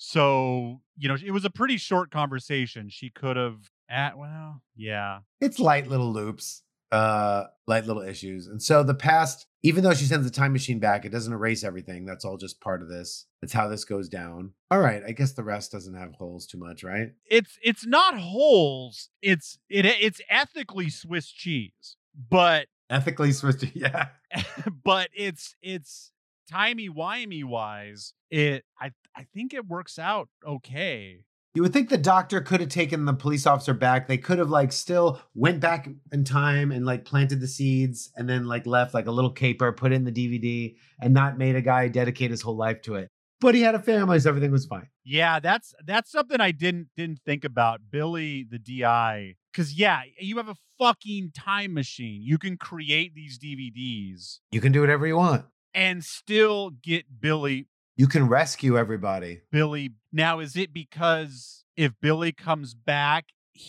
So you know, it was a pretty short conversation. She could have. At well, yeah. It's light little loops, uh, light little issues. And so the past, even though she sends the time machine back, it doesn't erase everything. That's all just part of this. That's how this goes down. All right. I guess the rest doesn't have holes too much, right? It's it's not holes. It's it it's ethically Swiss cheese, but Ethically Swiss, yeah. but it's it's timey-wimey wise. It I I think it works out okay. You would think the Doctor could have taken the police officer back. They could have like still went back in time and like planted the seeds and then like left like a little caper, put in the D V D and not made a guy dedicate his whole life to it. But he had a family, so everything was fine. Yeah, that's that's something I didn't didn't think about. Billy the D I. Cause yeah, you have a fucking time machine. You can create these D V Ds You can do whatever you want. and still get Billy You can rescue everybody. Billy. Now, is it because if Billy comes back,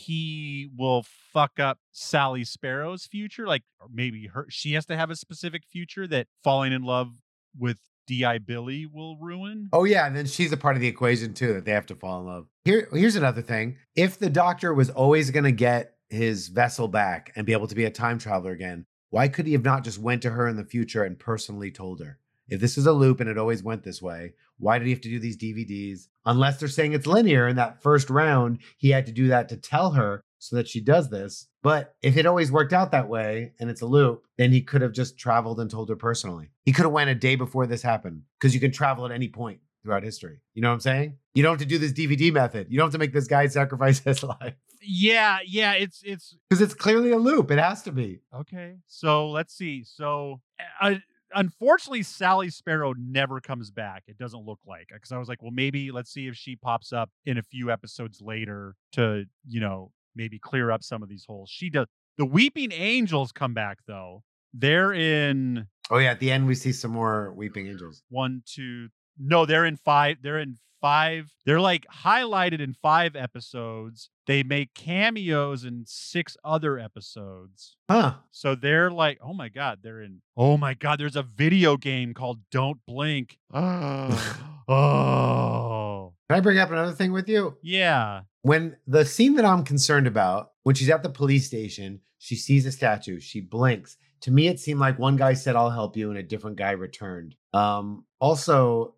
he will fuck up Sally Sparrow's future? Like, or maybe her, she has to have a specific future that falling in love with D I Billy will ruin? Oh yeah, and then she's a part of the equation too, that they have to fall in love. Here, here's another thing. If the Doctor was always going to get his vessel back and be able to be a time traveler again, why could he have not just went to her in the future and personally told her? If this is a loop and it always went this way, why did he have to do these D V Ds? Unless they're saying it's linear in that first round, he had to do that to tell her so that she does this. But if it always worked out that way and it's a loop, then he could have just traveled and told her personally. He could have went a day before this happened because you can travel at any point throughout history. You know what I'm saying? You don't have to do this D V D method. You don't have to make this guy sacrifice his life. Yeah, yeah, it's it's Because it's clearly a loop. It has to be. okay. So let's see. So uh, unfortunately, Sally Sparrow never comes back. It doesn't look like, because I was like, well, maybe let's see if she pops up in a few episodes later to, you know, maybe clear up some of these holes. She does. The Weeping Angels come back though. They're in Oh yeah, at the end we see some more weeping angels. one, two. No, they're in five. They're in five. They're like highlighted in five episodes. They make cameos in six other episodes. Huh. So they're like, oh my God, they're in, oh my God, there's a video game called Don't Blink. Oh, Can I bring up another thing with you? Yeah. When the scene that I'm concerned about, when she's at the police station, she sees a statue, she blinks. To me, it seemed like one guy said, "I'll help you," and a different guy returned. Um, also,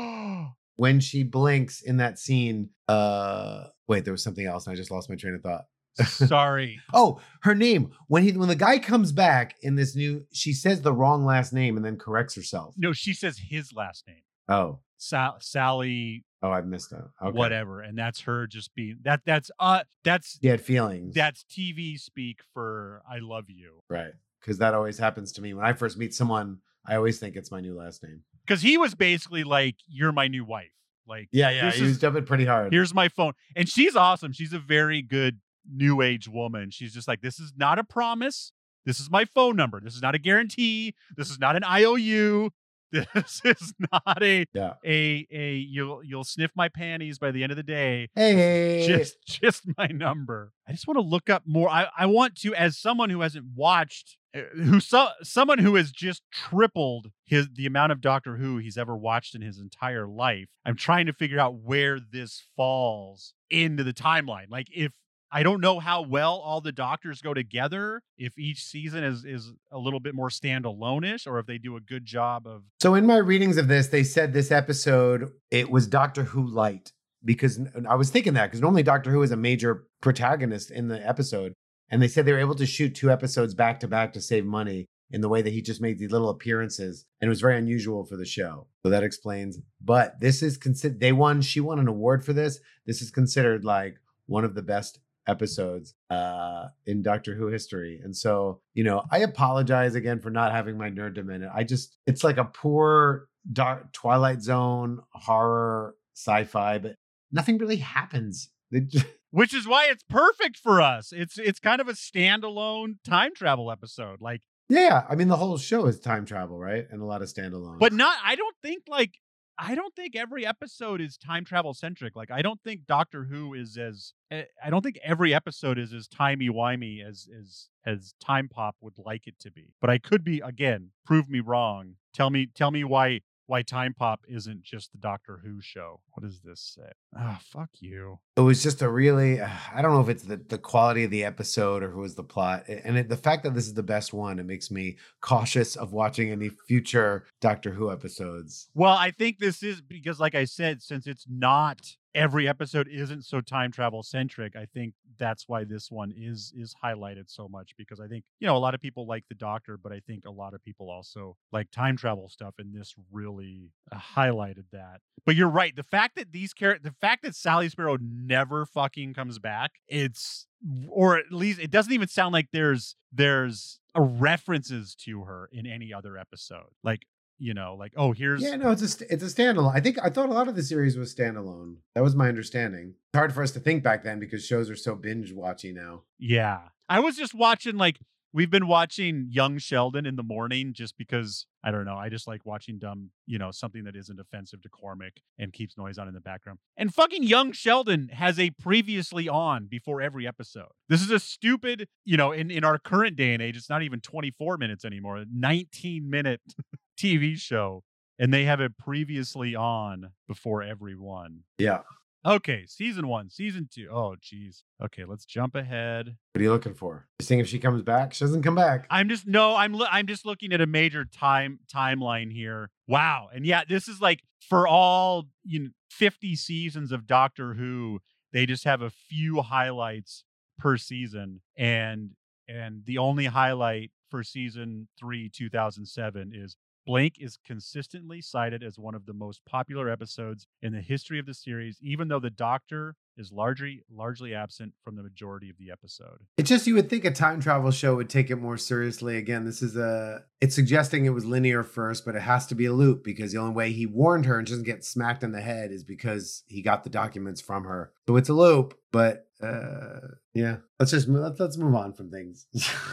when she blinks in that scene, uh, wait, there was something else, and I just lost my train of thought. Sorry. Oh, her name. When he when the guy comes back in this new, she says the wrong last name and then corrects herself. No, she says his last name. Oh. Sal- Sally. Oh, I missed that. Okay. Whatever, and that's her just being that. That's uh. That's She had feelings. That's T V speak for "I love you." Right. Because that always happens to me when I first meet someone. I always think it's my new last name. Because he was basically like, "You're my new wife." Like, yeah, yeah. This he is, was jumping pretty hard. Here's my phone, and she's awesome. She's a very good new age woman. She's just like, "This is not a promise. This is my phone number. This is not a guarantee. This is not an I O U. This is not a yeah. a a you'll you'll sniff my panties by the end of the day. Hey, just just my number." I just want to look up more. I I want to, as someone who hasn't watched, who so, someone who has just tripled his the amount of Doctor Who he's ever watched in his entire life. I'm trying to figure out where this falls into the timeline. Like, if I don't know how well all the Doctors go together, if each season is is a little bit more standalone-ish, or if they do a good job of... So in my readings of this, they said this episode, it was Doctor Who light, because I was thinking that, because normally Doctor Who is a major protagonist in the episode, and they said they were able to shoot two episodes back to back to save money in the way that he just made these little appearances, and it was very unusual for the show. So that explains. But this is considered, they won, she won an award for this. This is considered like one of the best episodes uh in Doctor Who history. And so, you know, I apologize again for not having my nerddom in it. I just, it's like a poor dark Twilight Zone horror sci-fi, but nothing really happens. Just... Which is why it's perfect for us. It's it's kind of a standalone time travel episode. Like, yeah, I mean, the whole show is time travel, right? And a lot of standalone. But not, I don't think like I don't think every episode is time travel centric. Like, I don't think Doctor Who is as, I don't think every episode is as timey-wimey as, as, as Time Pop would like it to be. But I could be, again, prove me wrong. Tell me, tell me why, why Time Pop isn't just the Doctor Who show. What does this say? Ah, oh, fuck you. It was just a really, uh, I don't know if it's the, the quality of the episode or who was the plot. And it, the fact that this is the best one, it makes me cautious of watching any future Doctor Who episodes. Well, I think this is because, like I said, since it's not, every episode isn't so time travel centric, I think that's why this one is is highlighted so much, because I think, you know, a lot of people like the Doctor, but I think a lot of people also like time travel stuff, and this really uh, highlighted that. But you're right, the fact that these characters, the fact that Sally Sparrow never fucking comes back, it's, or at least it doesn't even sound like there's there's a references to her in any other episode. Like, you know, like, oh, here's... Yeah, no, it's a, it's a standalone. I think, I thought a lot of the series was standalone. That was my understanding. It's hard for us to think back then because shows are so binge-watchy now. Yeah. I was just watching, like, we've been watching Young Sheldon in the morning just because, I don't know, I just like watching dumb, you know, something that isn't offensive to Cormac and keeps noise on in the background. And fucking Young Sheldon has a previously on before every episode. This is a stupid, you know, in, in our current day and age, it's not even twenty-four minutes anymore, a nineteen minute T V show, and they have it previously on before every one. Yeah. Okay, season one, season two. Oh, geez. Okay, let's jump ahead. What are you looking for? You seeing if she comes back? She doesn't come back. I'm just no. I'm lo- I'm just looking at a major time timeline here. Wow, and yeah, this is like for all, you know, fifty seasons of Doctor Who, they just have a few highlights per season, and and the only highlight for season three, two thousand seven, is Blink is consistently cited as one of the most popular episodes in the history of the series, even though the Doctor is largely largely absent from the majority of the episode. It's just, you would think a time travel show would take it more seriously. Again, this is a, it's suggesting it was linear first, but it has to be a loop, because the only way he warned her and she doesn't get smacked in the head is because he got the documents from her. So it's a loop, but uh, yeah, let's just let's, let's move on from things.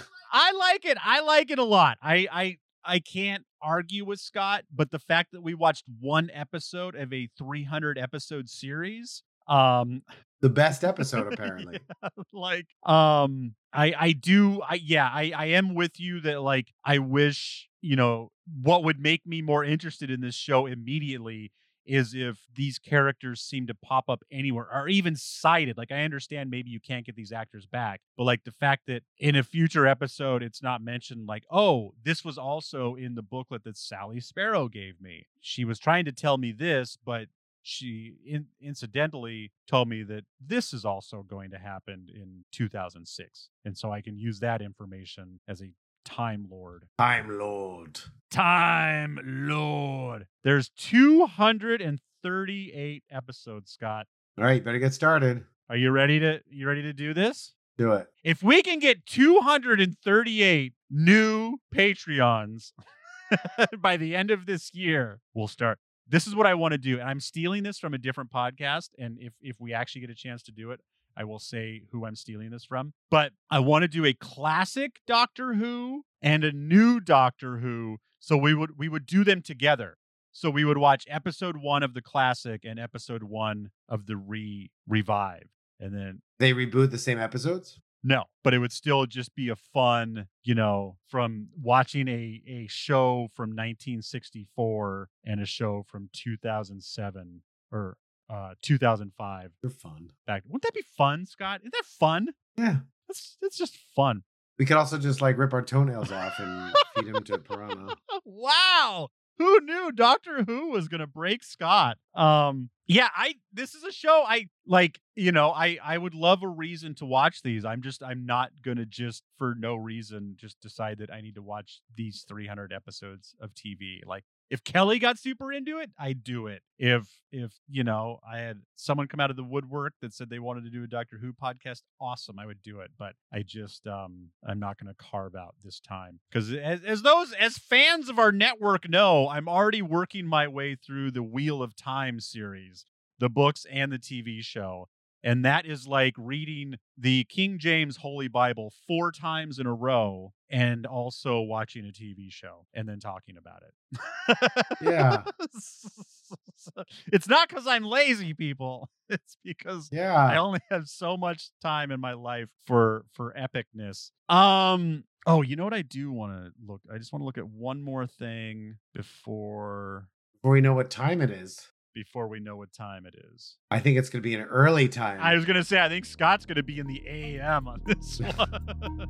I like it. I like it a lot. I, I, I can't argue with Scott, but the fact that we watched one episode of a three hundred episode series, um, the best episode apparently. Yeah, like, um, I, I do, I, yeah, I, I am with you that, like, I wish, you know, what would make me more interested in this show immediately is if these characters seem to pop up anywhere or even cited. Like, I understand maybe you can't get these actors back, but like the fact that in a future episode, it's not mentioned like, oh, this was also in the booklet that Sally Sparrow gave me. She was trying to tell me this, but she in, incidentally told me that this is also going to happen in two thousand six. And so I can use that information as a Time Lord. Time Lord. Time Lord. There's two hundred thirty-eight episodes, Scott. All right, better get started. Are you ready to you ready to do this? Do it. If we can get two hundred thirty-eight new Patreons by the end of this year, we'll start. This is what I want to do. And I'm stealing this from a different podcast. And if, if we actually get a chance to do it, I will say who I'm stealing this from. But I want to do a classic Doctor Who and a new Doctor Who. So we would we would do them together. So we would watch episode one of the classic and episode one of the re revived. And then they reboot the same episodes? No, but it would still just be a fun, you know, from watching a, a show from nineteen sixty-four and a show from two thousand seven or uh, two thousand five. They're fun. Back. Wouldn't that be fun, Scott? Is that fun? Yeah. It's, it's just fun. We could also just like rip our toenails off and feed them to Piranha. Wow. Who knew Doctor Who was going to break Scott? Um, yeah, I, this is a show I like, you know, I, I would love a reason to watch these. I'm just, I'm not going to just for no reason, just decide that I need to watch these three hundred episodes of T V. Like, if Kelly got super into it, I'd do it. If, if, you know, I had someone come out of the woodwork that said they wanted to do a Doctor Who podcast, awesome, I would do it. But I just, um, I'm not going to carve out this time. Because as, as those, as fans of our network know, I'm already working my way through the Wheel of Time series, the books and the T V show. And that is like reading the King James Holy Bible four times in a row and also watching a T V show and then talking about it. Yeah. It's not because I'm lazy, people. It's because yeah. I only have so much time in my life for for epicness. Um. Oh, you know what I do want to look? I just want to look at one more thing before before we know what time it is. Before we know what time it is. I think it's going to be an early time. I was going to say, I think Scott's going to be in the A M on this one.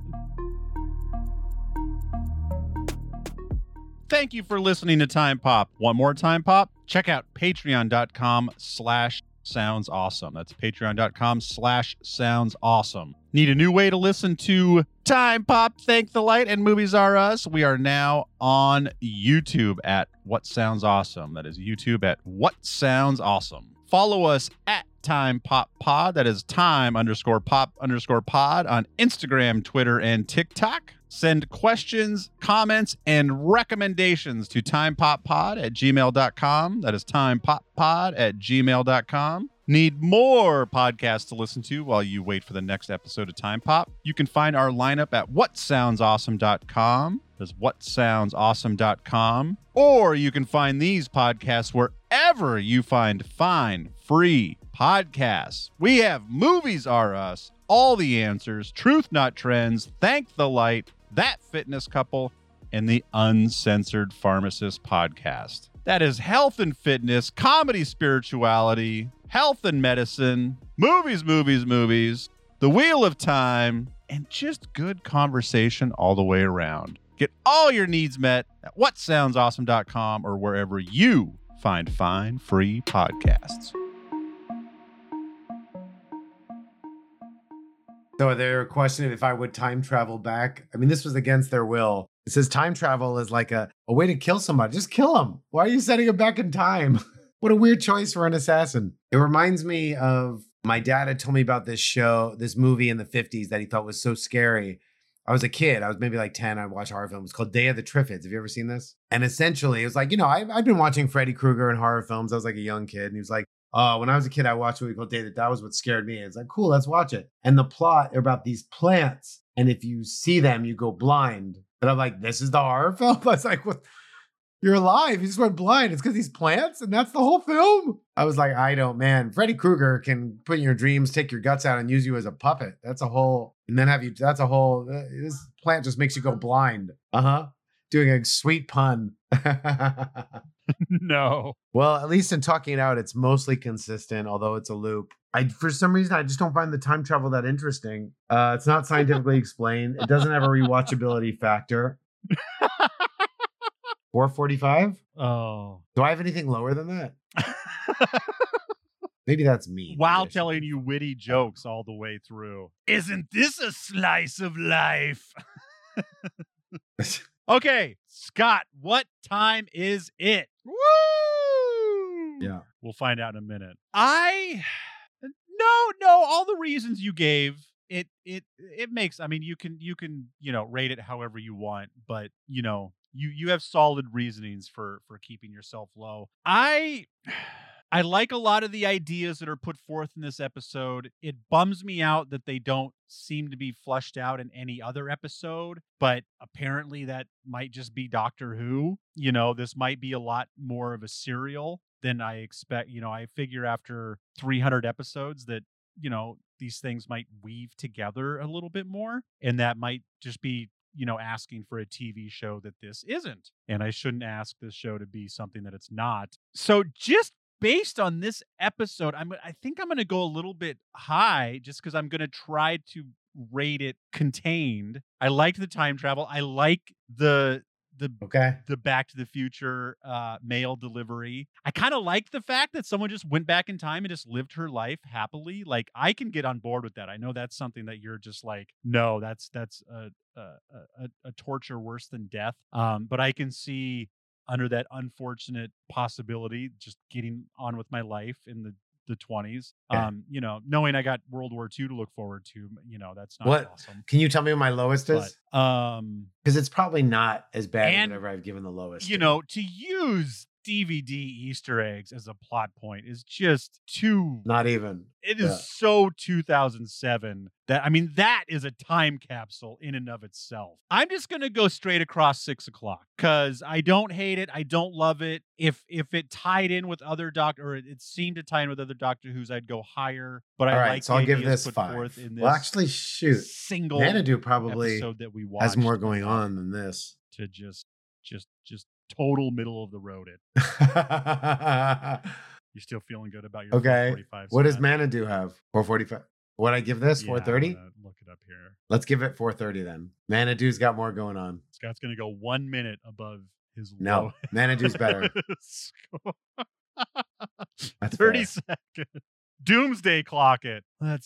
Thank you for listening to Time Pop. Want more Time Pop? Check out patreon.com slash sounds awesome. That's patreon.com slash sounds awesome. Need a new way to listen to Time Pop, Thank the Light, and Movies Are Us? We are now on YouTube at What Sounds Awesome. That is YouTube at What Sounds Awesome. Follow us at Time Pop Pod. That is time underscore pop underscore pod on Instagram, Twitter, and TikTok. Send questions, comments, and recommendations to timepoppod at gmail dot com. That is timepoppod at gmail dot com. Need more podcasts to listen to while you wait for the next episode of Time Pop? You can find our lineup at what sounds awesome dot com. That's what sounds awesome dot com. Or you can find these podcasts wherever you find fine, free podcasts. We have Movies Are Us, All the Answers, Truth Not Trends, Thank the Light, That Fitness Couple, and the Uncensored Pharmacist Podcast. That is health and fitness, comedy, spirituality, health and medicine, movies, movies, movies, the Wheel of Time, and just good conversation all the way around. Get all your needs met at what sounds awesome dot com or wherever you find fine, free podcasts. So they're questioning if I would time travel back. I mean, this was against their will. It says time travel is like a, a way to kill somebody. Just kill them. Why are you sending them back in time? What a weird choice for an assassin. It reminds me of my dad had told me about this show, this movie in the fifties that he thought was so scary. I was a kid. I was maybe like ten. I watched horror films. It's called Day of the Triffids. Have you ever seen this? And essentially, it was like, you know, I've, I've been watching Freddy Krueger and horror films. I was like a young kid. And he was like, uh, when I was a kid, I watched a movie called Day that. That was what scared me. It's like, cool, let's watch it. And the plot are about these plants. And if you see them, you go blind. And I'm like, this is the horror film? I was like, what? You're alive. You just went blind. It's because these plants? And that's the whole film? I was like, I don't, man. Freddy Krueger can put in your dreams, take your guts out, and use you as a puppet. That's a whole, and then have you, that's a whole, uh, this plant just makes you go blind. Uh-huh. Doing a sweet pun. No. Well, at least in talking it out, it's mostly consistent, although it's a loop. I, for some reason, I just don't find the time travel that interesting. Uh, it's not scientifically explained. It doesn't have a rewatchability factor. four forty-five? Oh. Do I have anything lower than that? Maybe that's me. While telling you witty jokes all the way through. Isn't this a slice of life? Okay, Scott, what time is it? Woo! Yeah. We'll find out in a minute. I no, no, all the reasons you gave, it it it makes I mean you can you can, you know, rate it however you want, but you know, you you have solid reasonings for for keeping yourself low. I I like a lot of the ideas that are put forth in this episode. It bums me out that they don't seem to be fleshed out in any other episode, but apparently that might just be Doctor Who. You know, this might be a lot more of a serial than I expect. You know, I figure after three hundred episodes that, you know, these things might weave together a little bit more, and that might just be, you know, asking for a T V show that this isn't. And I shouldn't ask this show to be something that it's not. So just based on this episode, I'm I think I'm going to go a little bit high just because I'm going to try to rate it contained. I liked the time travel. I like the the okay. the Back to the Future uh, mail delivery. I kind of like the fact that someone just went back in time and just lived her life happily. Like, I can get on board with that. I know that's something that you're just like, no, that's that's a a, a, a torture worse than death. Um, but I can see under that unfortunate possibility, just getting on with my life in the, the twenties, yeah. um, you know, knowing I got World War Two to look forward to, you know, that's not what? awesome. Can you tell me what my lowest is? But, um, because it's probably not as bad and, as whatever I've given the lowest. You to. know, to use D V D Easter eggs as a plot point is just too... Not even. It is yeah. so two thousand seven that, I mean, that is a time capsule in and of itself. I'm just going to go straight across six o'clock because I don't hate it. I don't love it. If if it tied in with other Doctor, or it, it seemed to tie in with other Doctor Who's, I'd go higher. But All I right, like so the I'll give ideas this put five. forth in this well, actually, shoot. Single Xanadu probably episode that we watched has more going on than this. To just, just, just total middle of the road it. You're still feeling good about your okay. four forty-five. What does Manadu have? four forty-five. What I give this? Yeah, four thirty? Look it up here. Let's give it four thirty then. Manadu's got more going on. Scott's going to go one minute above his No, low. Manadu's better. That's thirty fair. seconds. Doomsday clock it. Let's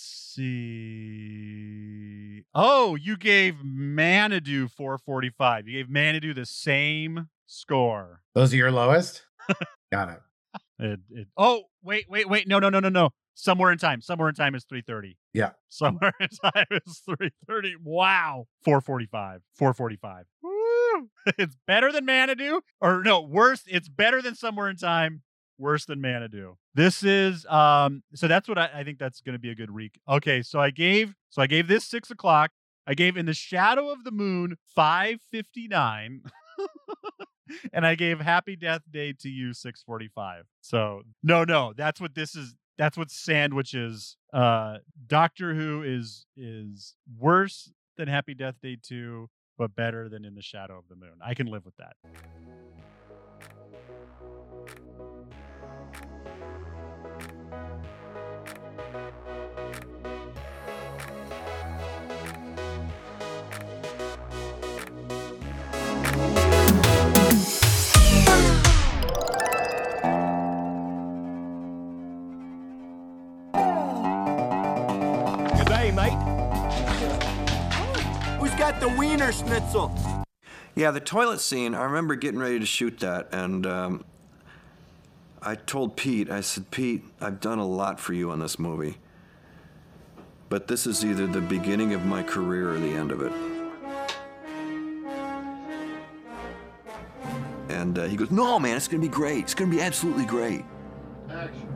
see. Oh, you gave Manadu four forty-five. You gave Manadu the same score. Those are your lowest? Got it. It, it. Oh, wait, wait, wait. No, no, no, no, no. Somewhere in time. Somewhere in time is three thirty. Yeah. Somewhere in time is three thirty. Wow. four forty-five. four forty-five. Woo! It's better than Manadu. Or no, worse. It's better than Somewhere in Time. Worse than Manadu. This is um. So that's what I, I think that's going to be a good week. Okay, so I gave so I gave this six o'clock. I gave In the Shadow of the Moon five fifty-nine. And I gave Happy Death Day to You six forty-five. So no, no, that's what this is. That's what Sandwich is. Uh, Doctor Who is is worse than Happy Death Day two, but better than In the Shadow of the Moon. I can live with that. Got the wiener schnitzel. Yeah, the toilet scene, I remember getting ready to shoot that, and um, I told Pete, I said, Pete, I've done a lot for you on this movie, but this is either the beginning of my career or the end of it. And uh, he goes, no, man, it's going to be great. It's going to be absolutely great. Action.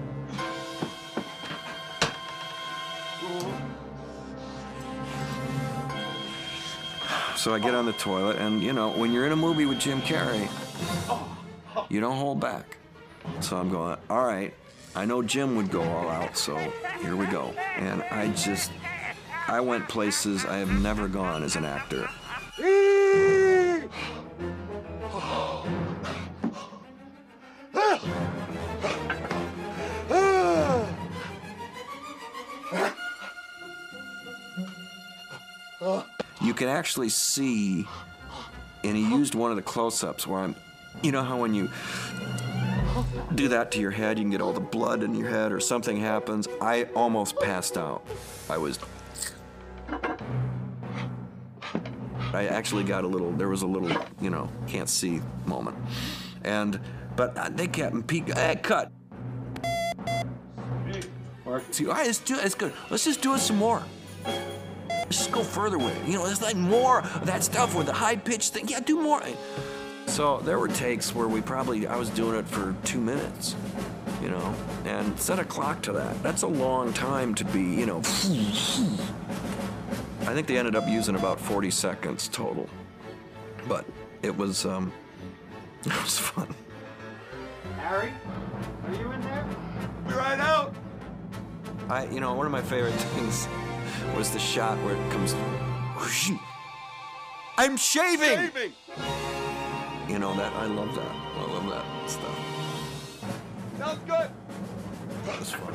So I get on the toilet, and, you know, when you're in a movie with Jim Carrey, you don't hold back. So I'm going, all right, I know Jim would go all out, so here we go. And I just, I went places I have never gone as an actor. you can actually see, and he used one of the close-ups where I'm, you know how when you do that to your head, you can get all the blood in your head or something happens. I almost passed out. I was, I actually got a little, there was a little, you know, can't see moment. And, but they kept, Pete, hey, cut. See, all right, let's do it, it's good. Let's just do it some more. Let's just go further with it. You know, it's like more of that stuff with the high-pitched thing. Yeah, do more. So there were takes where we probably, I was doing it for two minutes, you know, and set a clock to that. That's a long time to be, you know. I think they ended up using about forty seconds total. But it was, um, it was fun. Harry, are you in there? Be right out. I, you know, one of my favorite things was the shot where it comes, whoosh, I'm shaving! Shaving! You know, that, I love that. I love that stuff. Sounds good. That was fun.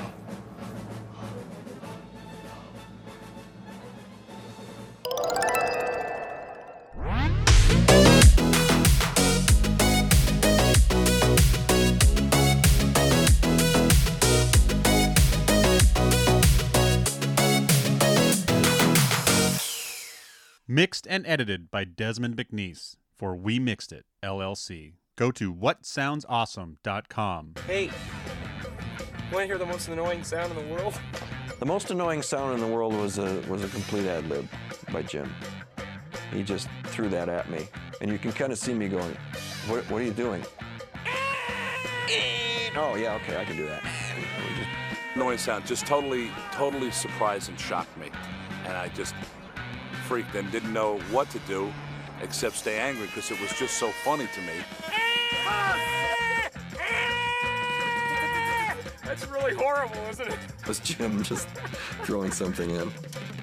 Mixed and edited by Desmond McNeese for We Mixed It, L L C. Go to what sounds awesome dot com. Hey, want to hear the most annoying sound in the world? The most annoying sound in the world was a was a complete ad lib by Jim. He just threw that at me, and you can kind of see me going, "What, what are you doing?" Oh yeah, okay, I can do that. Just... Annoying sound just totally, totally surprised and shocked me, and I just freaked and didn't know what to do except stay angry because it was just so funny to me. That's really horrible, isn't it? It was Jim just throwing something in.